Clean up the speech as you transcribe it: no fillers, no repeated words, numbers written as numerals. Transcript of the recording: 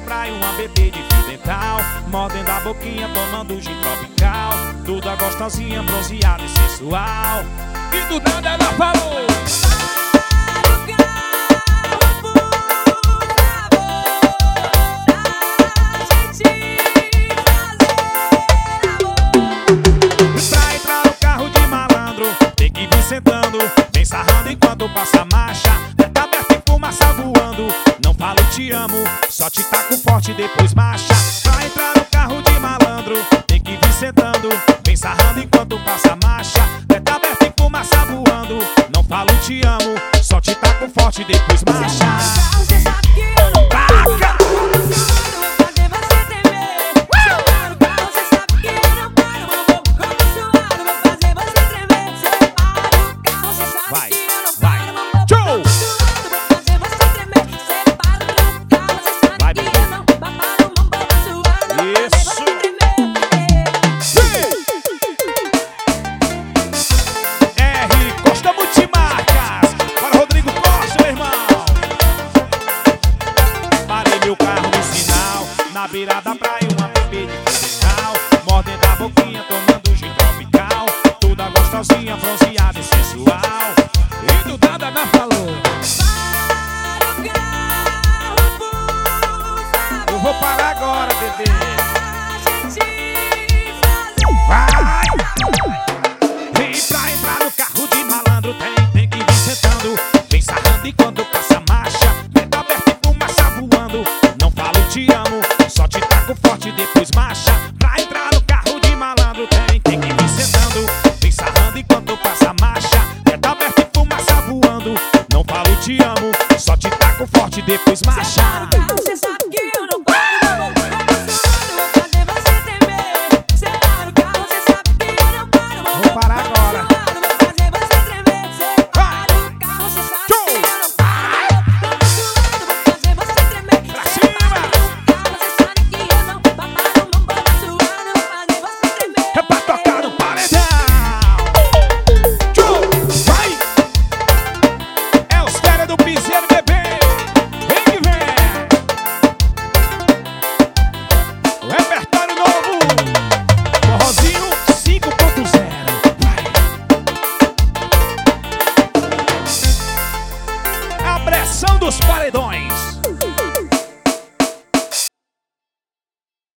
praia uma bebê de fio dental, mordendo a boquinha, tomando gin tropical. Toda gostosinha, bronzeada e sensual. E do nada ela falou: pra entrar no carro de malandro, tem que vir sentando, vem sarrando enquanto passa a marcha. Tá aberto e fumaça voando, não falo te amo, só te taco forte depois marcha. Pra entrar no carro de malandro, tem que vir sentando, vem sarrando enquanto passa a marcha. Tá aberto e fumaça voando, não falo te amo, só te taco forte depois marcha. Vai, vai, tchau! Vai, bebê. Isso! R Costa Multimarcas. Bora, Rodrigo Costa, meu irmão. Parei meu carro no sinal, na beira da praia, uma bebê de festival, mordendo a boquinha, tomando gin tropical. Toda gostosinha, bronzeada e sensual. E do nada ela falou: eu vou parar agora, bebê. Vai! E pra entrar no carro de malandro tem